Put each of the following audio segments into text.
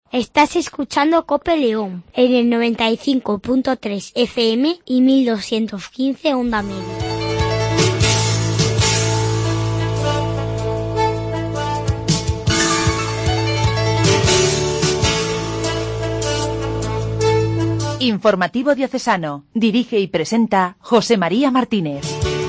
Estás escuchando COPE León en el 95.3 FM y 1215 onda media. Informativo Diocesano. Dirige y presenta José María Martínez.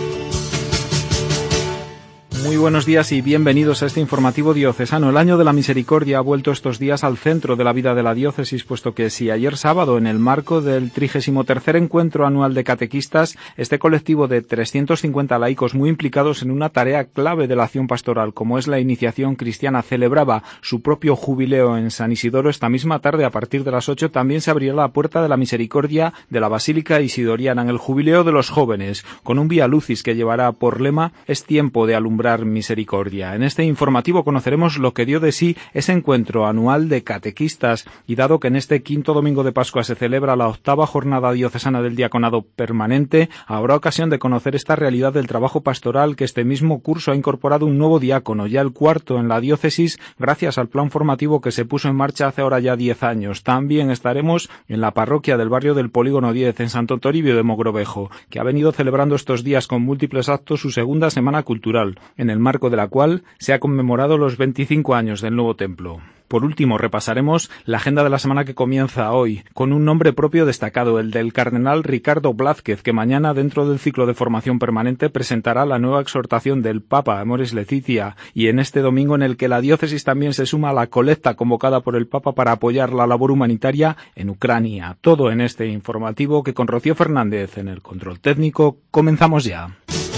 Muy buenos días y bienvenidos a este informativo diocesano. El Año de la Misericordia ha vuelto estos días al centro de la vida de la diócesis, puesto que si ayer sábado, en el marco del 33º Encuentro Anual de Catequistas, este colectivo de 350 laicos muy implicados en una tarea clave de la acción pastoral, como es la iniciación cristiana, celebraba su propio jubileo en San Isidoro, esta misma tarde, a partir de las 8, también se abrirá la puerta de la Misericordia de la Basílica Isidoriana en el Jubileo de los Jóvenes, con un Vía Lucis que llevará por lema «Es tiempo de alumbrar misericordia». En este informativo conoceremos lo que dio de sí ese encuentro anual de catequistas, y dado que en este quinto domingo de Pascua se celebra la 8ª jornada diocesana del diaconado permanente, habrá ocasión de conocer esta realidad del trabajo pastoral que este mismo curso ha incorporado un nuevo diácono, ya el cuarto en la diócesis, gracias al plan formativo que se puso en marcha hace ahora ya 10 años. También estaremos en la parroquia del barrio del Polígono 10, en Santo Toribio de Mogrovejo, que ha venido celebrando estos días con múltiples actos su segunda semana cultural, en el marco de la cual se ha conmemorado los 25 años del nuevo templo. Por último, repasaremos la agenda de la semana que comienza hoy, con un nombre propio destacado, el del cardenal Ricardo Blázquez, que mañana, dentro del ciclo de formación permanente, presentará la nueva exhortación del Papa, Amoris Laetitia, y en este domingo en el que la diócesis también se suma a la colecta convocada por el Papa para apoyar la labor humanitaria en Ucrania. Todo en este informativo que con Rocío Fernández en el control técnico comenzamos ya.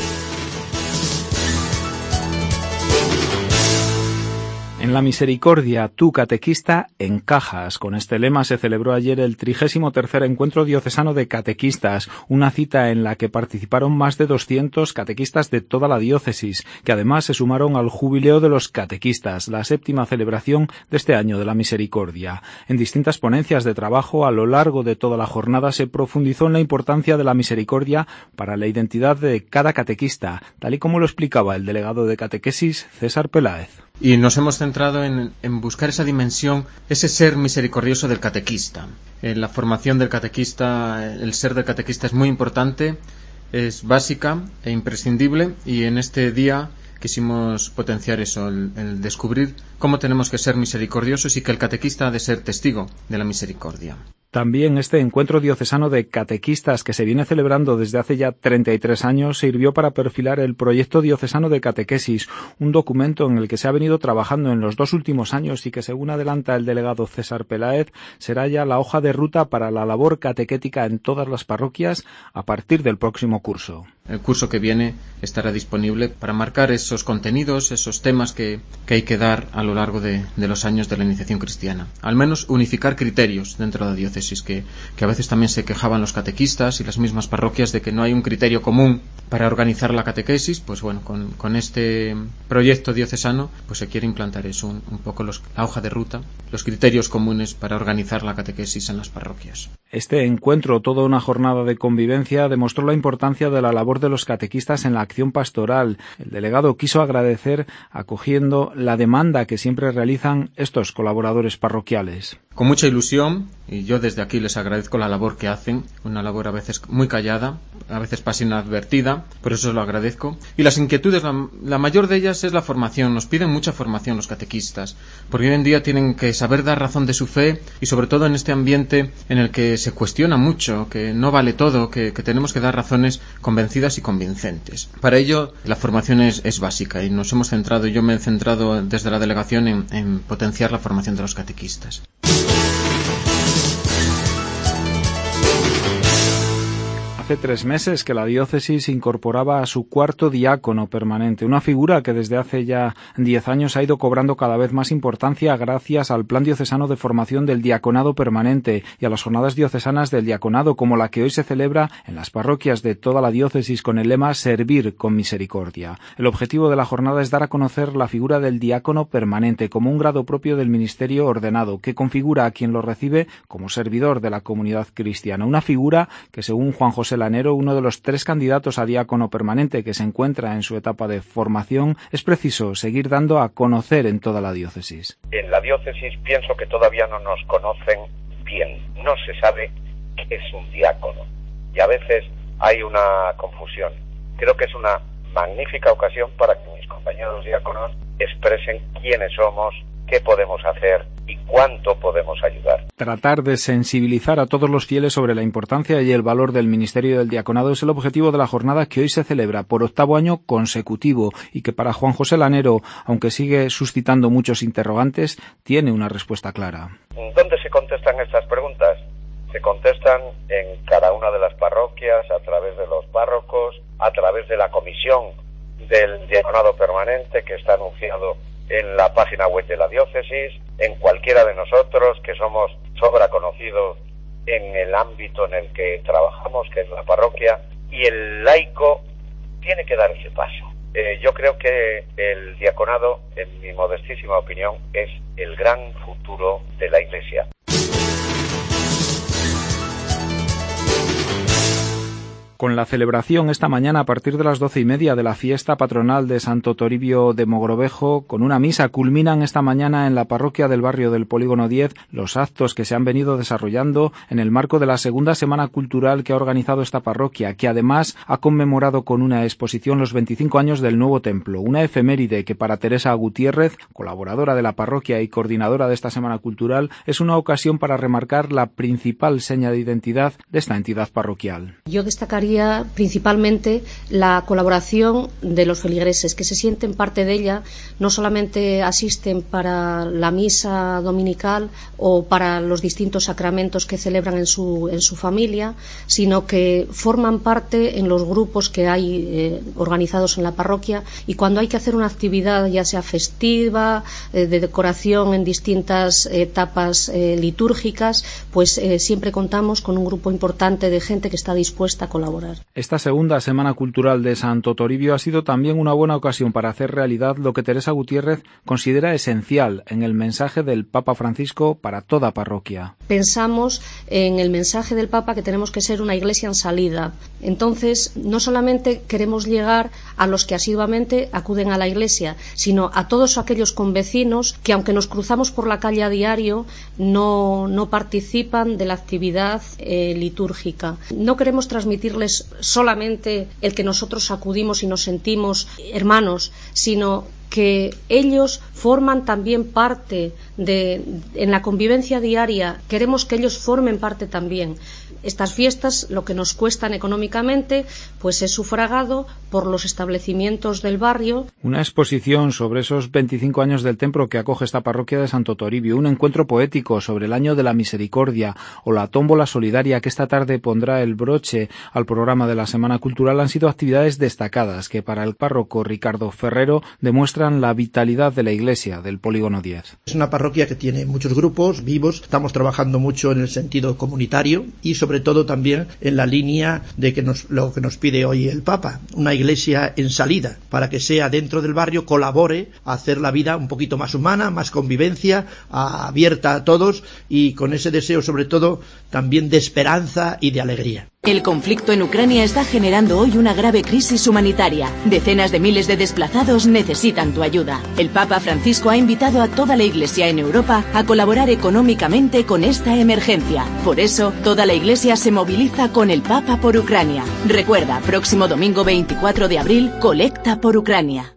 En la Misericordia, tú catequista encajas. Con este lema se celebró ayer el 33º Encuentro Diocesano de Catequistas, una cita en la que participaron más de 200 catequistas de toda la diócesis, que además se sumaron al Jubileo de los Catequistas, la 7ª celebración de este año de la Misericordia. En distintas ponencias de trabajo a lo largo de toda la jornada se profundizó en la importancia de la misericordia para la identidad de cada catequista, tal y como lo explicaba el delegado de catequesis, César Peláez. Y nos hemos centrado en buscar esa dimensión, ese ser misericordioso del catequista. En la formación del catequista, el ser del catequista es muy importante, es básica e imprescindible, y en este día quisimos potenciar eso, el descubrir cómo tenemos que ser misericordiosos y que el catequista ha de ser testigo de la misericordia. También este encuentro diocesano de catequistas que se viene celebrando desde hace ya 33 años sirvió para perfilar el proyecto diocesano de catequesis, un documento en el que se ha venido trabajando en los 2 últimos años y que, según adelanta el delegado César Peláez, será ya la hoja de ruta para la labor catequética en todas las parroquias a partir del próximo curso. El curso que viene estará disponible para marcar esos contenidos, esos temas que hay que dar a lo largo de los años de la iniciación cristiana. Al menos unificar criterios dentro de la diócesis, que a veces también se quejaban los catequistas y las mismas parroquias de que no hay un criterio común para organizar la catequesis. Pues bueno, con este proyecto diocesano pues se quiere implantar eso, un poco la hoja de ruta, los criterios comunes para organizar la catequesis en las parroquias. Este encuentro, toda una jornada de convivencia, demostró la importancia de la labor de los catequistas en la acción pastoral. El delegado quiso agradecer acogiendo la demanda que siempre realizan estos colaboradores parroquiales. Con mucha ilusión, y yo desde aquí les agradezco la labor que hacen, una labor a veces muy callada, a veces casi inadvertida, por eso lo agradezco. Y las inquietudes, la mayor de ellas es la formación. Nos piden mucha formación los catequistas, porque hoy en día tienen que saber dar razón de su fe, y sobre todo en este ambiente en el que se cuestiona mucho, que no vale todo, que tenemos que dar razones convencidas y convincentes. Para ello la formación es básica, y nos hemos centrado, yo me he centrado desde la delegación en potenciar la formación de los catequistas. Hace 3 meses que la diócesis incorporaba a su cuarto diácono permanente, una figura que desde hace ya 10 años ha ido cobrando cada vez más importancia gracias al Plan Diocesano de Formación del Diaconado Permanente y a las jornadas diocesanas del diaconado, como la que hoy se celebra en las parroquias de toda la diócesis con el lema «Servir con misericordia». El objetivo de la jornada es dar a conocer la figura del diácono permanente como un grado propio del ministerio ordenado, que configura a quien lo recibe como servidor de la comunidad cristiana, una figura que, según Juan José José Lanero, uno de los 3 candidatos a diácono permanente que se encuentra en su etapa de formación, es preciso seguir dando a conocer en toda la diócesis. En la diócesis pienso que todavía no nos conocen bien, no se sabe qué es un diácono y a veces hay una confusión. Creo que es una magnífica ocasión para que mis compañeros diáconos expresen quiénes somos, qué podemos hacer y cuánto podemos ayudar. Tratar de sensibilizar a todos los fieles sobre la importancia y el valor del ministerio del diaconado es el objetivo de la jornada que hoy se celebra por 8º año consecutivo y que para Juan José Lanero, aunque sigue suscitando muchos interrogantes, tiene una respuesta clara. ¿Dónde se contestan estas preguntas? Se contestan en cada una de las parroquias, a través de los párrocos, a través de la comisión del diaconado permanente que está anunciado en la página web de la diócesis, en cualquiera de nosotros que somos sobra conocidos en el ámbito en el que trabajamos, que es la parroquia, y el laico tiene que dar ese paso. Yo creo que el diaconado, en mi modestísima opinión, es el gran futuro de la Iglesia. Con la celebración esta mañana a partir de las 12:30 de la fiesta patronal de Santo Toribio de Mogrovejo, con una misa, culminan esta mañana en la parroquia del barrio del Polígono 10 los actos que se han venido desarrollando en el marco de la segunda semana cultural que ha organizado esta parroquia, que además ha conmemorado con una exposición los 25 años del nuevo templo, una efeméride que para Teresa Gutiérrez, colaboradora de la parroquia y coordinadora de esta semana cultural, es una ocasión para remarcar la principal seña de identidad de esta entidad parroquial. Yo destacaría principalmente la colaboración de los feligreses, que se sienten parte de ella, no solamente asisten para la misa dominical o para los distintos sacramentos que celebran en su familia, sino que forman parte en los grupos que hay organizados en la parroquia, y cuando hay que hacer una actividad, ya sea festiva, de decoración en distintas etapas litúrgicas, pues siempre contamos con un grupo importante de gente que está dispuesta a colaborar. Esta segunda semana cultural de Santo Toribio ha sido también una buena ocasión para hacer realidad lo que Teresa Gutiérrez considera esencial en el mensaje del Papa Francisco para toda parroquia. Pensamos en el mensaje del Papa que tenemos que ser una iglesia en salida. Entonces, no solamente queremos llegar a los que asiduamente acuden a la iglesia, sino a todos aquellos convecinos que, aunque nos cruzamos por la calle a diario, no participan de la actividad litúrgica. No queremos transmitirles solamente el que nosotros acudimos y nos sentimos hermanos, sino que ellos forman también parte en la convivencia diaria. Queremos que ellos formen parte también. Estas fiestas, lo que nos cuestan económicamente, pues es sufragado por los establecimientos del barrio. Una exposición sobre esos 25 años del templo que acoge esta parroquia de Santo Toribio, un encuentro poético sobre el año de la misericordia o la tómbola solidaria que esta tarde pondrá el broche al programa de la Semana Cultural han sido actividades destacadas que para el párroco Ricardo Ferrero demuestran la vitalidad de la Iglesia del Polígono 10. Es una parroquia que tiene muchos grupos vivos, estamos trabajando mucho en el sentido comunitario y sobre todo también en la línea de lo que nos pide hoy el Papa, una iglesia en salida, para que sea dentro del barrio, colabore a hacer la vida un poquito más humana, más convivencia, abierta a todos y con ese deseo sobre todo también de esperanza y de alegría. El conflicto en Ucrania está generando hoy una grave crisis humanitaria. Decenas de miles de desplazados necesitan tu ayuda. El Papa Francisco ha invitado a toda la Iglesia en Europa a colaborar económicamente con esta emergencia. Por eso, toda la Iglesia se moviliza con el Papa por Ucrania. Recuerda, próximo domingo 24 de abril, colecta por Ucrania.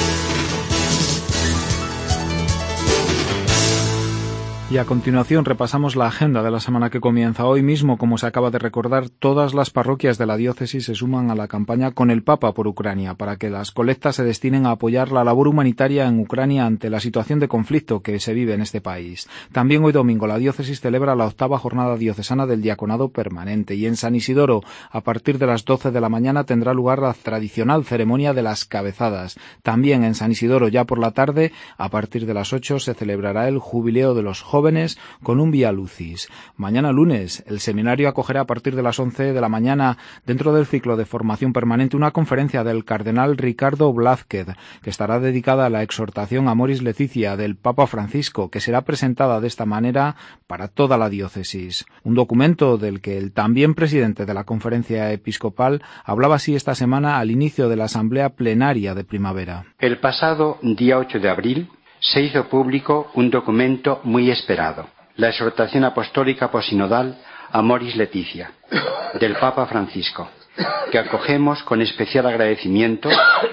Y a continuación repasamos la agenda de la semana que comienza. Hoy mismo, como se acaba de recordar, todas las parroquias de la diócesis se suman a la campaña Con el Papa por Ucrania, para que las colectas se destinen a apoyar la labor humanitaria en Ucrania ante la situación de conflicto que se vive en este país. También hoy domingo la diócesis celebra la 8ª jornada diocesana del diaconado permanente y en San Isidoro, a partir de las 12 de la mañana, tendrá lugar la tradicional ceremonia de las cabezadas. También en San Isidoro, ya por la tarde, a partir de las 8, se celebrará el jubileo de los jóvenes jóvenes con un Vía Lucis. Mañana lunes, el seminario acogerá a partir de las 11 de la mañana, dentro del ciclo de formación permanente, una conferencia del cardenal Ricardo Blázquez, que estará dedicada a la exhortación Amoris Laetitia del Papa Francisco, que será presentada de esta manera para toda la diócesis. Un documento del que el también presidente de la conferencia episcopal hablaba así esta semana al inicio de la asamblea plenaria de primavera. El pasado día 8 de abril se hizo público un documento muy esperado, la exhortación apostólica posinodal Amoris Laetitia, del Papa Francisco, que acogemos con especial agradecimiento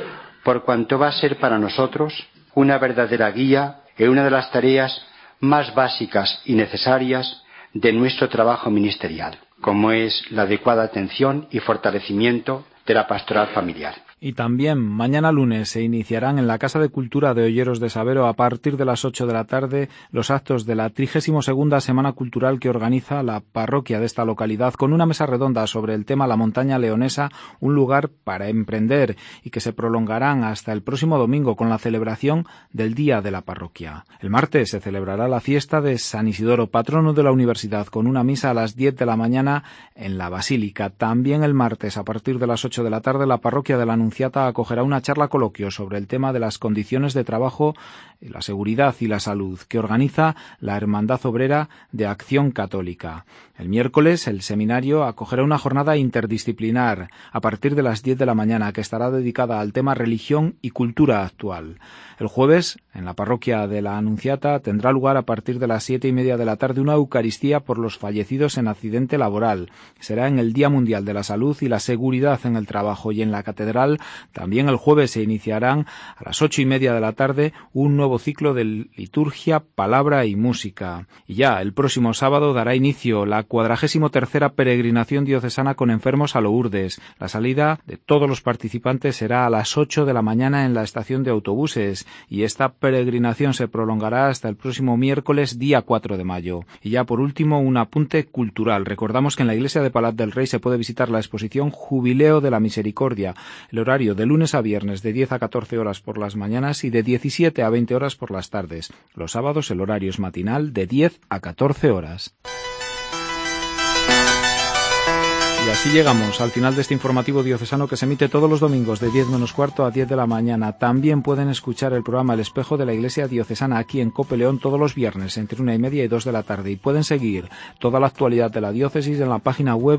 por cuanto va a ser para nosotros una verdadera guía en una de las tareas más básicas y necesarias de nuestro trabajo ministerial, como es la adecuada atención y fortalecimiento de la pastoral familiar. Y también mañana lunes se iniciarán en la Casa de Cultura de Olleros de Sabero a partir de las 8 de la tarde los actos de la 32ª Semana Cultural que organiza la parroquia de esta localidad, con una mesa redonda sobre el tema La Montaña Leonesa, un lugar para emprender, y que se prolongarán hasta el próximo domingo con la celebración del Día de la Parroquia. El martes se celebrará la fiesta de San Isidoro, patrono de la universidad, con una misa a las 10 de la mañana en la Basílica. También el martes, a partir de las 8 de la tarde, la parroquia de la Anunciata acogerá una charla coloquio sobre el tema de las condiciones de trabajo, la seguridad y la salud, que organiza la Hermandad Obrera de Acción Católica. El miércoles, el seminario acogerá una jornada interdisciplinar a partir de las 10 de la mañana, que estará dedicada al tema religión y cultura actual. El jueves, en la parroquia de la Anunciata, tendrá lugar a partir de las 7:30 de la tarde una Eucaristía por los fallecidos en accidente laboral. Será en el Día Mundial de la Salud y la Seguridad en el Trabajo, y en la Catedral también el jueves se iniciarán a las 8:30 de la tarde un nuevo ciclo de liturgia, palabra y música. Y ya el próximo sábado dará inicio la 43ª peregrinación diocesana con enfermos a Lourdes. La salida de todos los participantes será a las 8 de la mañana en la estación de autobuses, y esta peregrinación se prolongará hasta el próximo miércoles, día 4 de mayo. Y ya por último, un apunte cultural. Recordamos que en la iglesia de Palat del Rey se puede visitar la exposición Jubileo de la Misericordia. El horario de lunes a viernes de 10 a 14 horas por las mañanas y de 17 a 20 horas por las tardes. Los sábados el horario es matinal de 10 a 14 horas. Y así llegamos al final de este informativo diocesano que se emite todos los domingos de 10 menos cuarto a 10 de la mañana. También pueden escuchar el programa El Espejo de la Iglesia Diocesana aquí en COPE León todos los viernes entre 1:30 y 2 de la tarde. Y pueden seguir toda la actualidad de la diócesis en la página web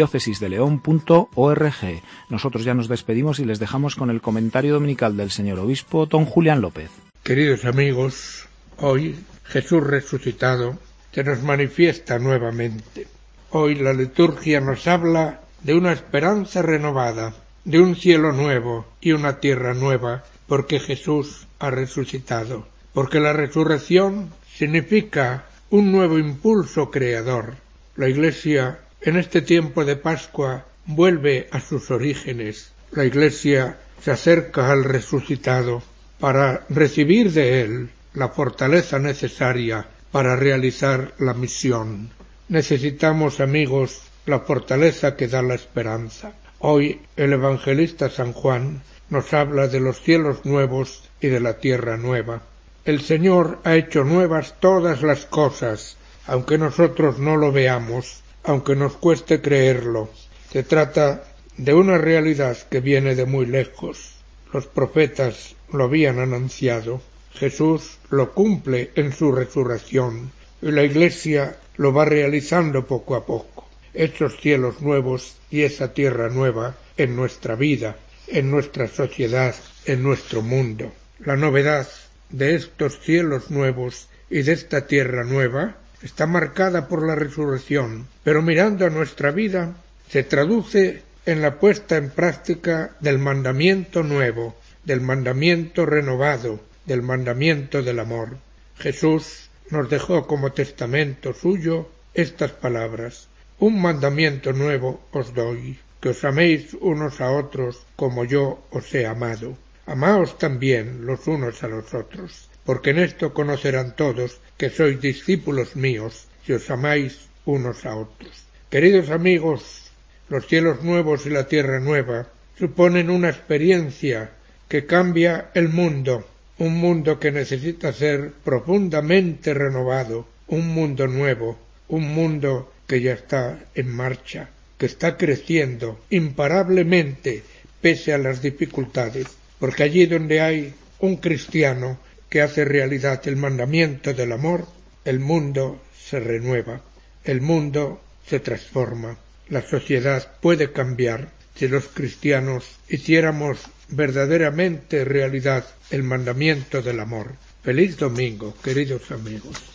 diocesisdeleon.org. Nosotros ya nos despedimos y les dejamos con el comentario dominical del señor obispo don Julián López. Queridos amigos, hoy Jesús resucitado se nos manifiesta nuevamente. Hoy la liturgia nos habla de una esperanza renovada, de un cielo nuevo y una tierra nueva, porque Jesús ha resucitado, porque la resurrección significa un nuevo impulso creador. La Iglesia, en este tiempo de Pascua, vuelve a sus orígenes. La Iglesia se acerca al resucitado para recibir de él la fortaleza necesaria para realizar la misión. Necesitamos, amigos, la fortaleza que da la esperanza. Hoy el evangelista San Juan nos habla de los cielos nuevos y de la tierra nueva. El Señor ha hecho nuevas todas las cosas, aunque nosotros no lo veamos, aunque nos cueste creerlo. Se trata de una realidad que viene de muy lejos. Los profetas lo habían anunciado. Jesús lo cumple en su resurrección y la Iglesia lo va realizando poco a poco. Esos cielos nuevos y esa tierra nueva en nuestra vida, en nuestra sociedad, en nuestro mundo. La novedad de estos cielos nuevos y de esta tierra nueva está marcada por la resurrección, pero mirando a nuestra vida se traduce en la puesta en práctica del mandamiento nuevo, del mandamiento renovado, del mandamiento del amor. Jesús nos dejó como testamento suyo estas palabras: un mandamiento nuevo os doy, que os améis unos a otros como yo os he amado. Amaos también los unos a los otros, porque en esto conocerán todos que sois discípulos míos, si os amáis unos a otros. Queridos amigos, los cielos nuevos y la tierra nueva suponen una experiencia que cambia el mundo, un mundo que necesita ser profundamente renovado, un mundo nuevo, un mundo que ya está en marcha, que está creciendo imparablemente pese a las dificultades, porque allí donde hay un cristiano que hace realidad el mandamiento del amor, el mundo se renueva, el mundo se transforma, la sociedad puede cambiar si los cristianos hiciéramos verdaderamente realidad el mandamiento del amor. Feliz domingo, queridos amigos.